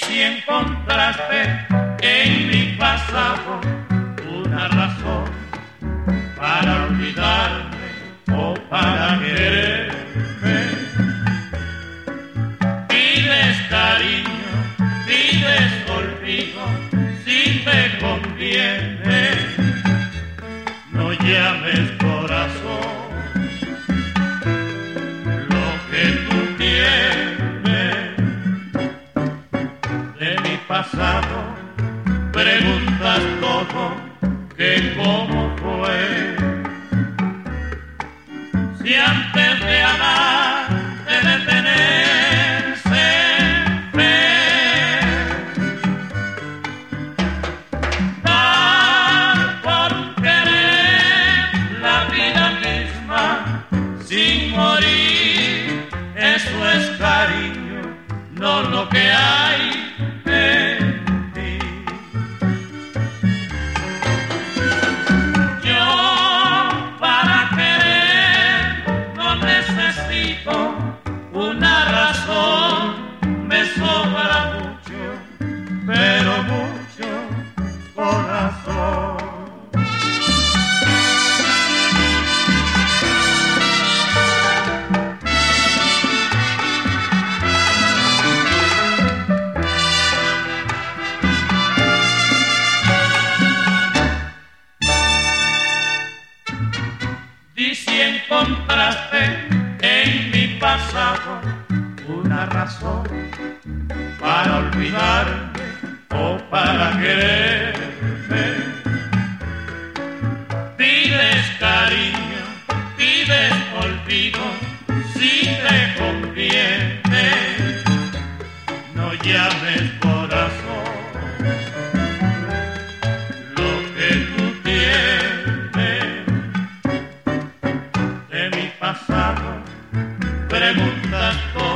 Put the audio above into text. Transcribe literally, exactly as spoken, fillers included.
si encontraste en mi pasado una razón para olvidarme o para quererme. Pides cariño, pides olvido, si te conviene, no llames corazón lo que tú tienes. De mi pasado preguntas todo, que cómo fue. Si antes de amar debe tenerse fe, dar por querer la vida misma sin morir, eso es cariño, no lo que hay en ti. Yo para querer no necesito una razón, me sobra mucho, pero mucho corazón. Y si encontraste en mi pasado una razón para olvidarme o para quererme, pides cariño, pides olvido, si te conviene, no llames corazón lo que tú tienes. De mi pasado preguntas todo.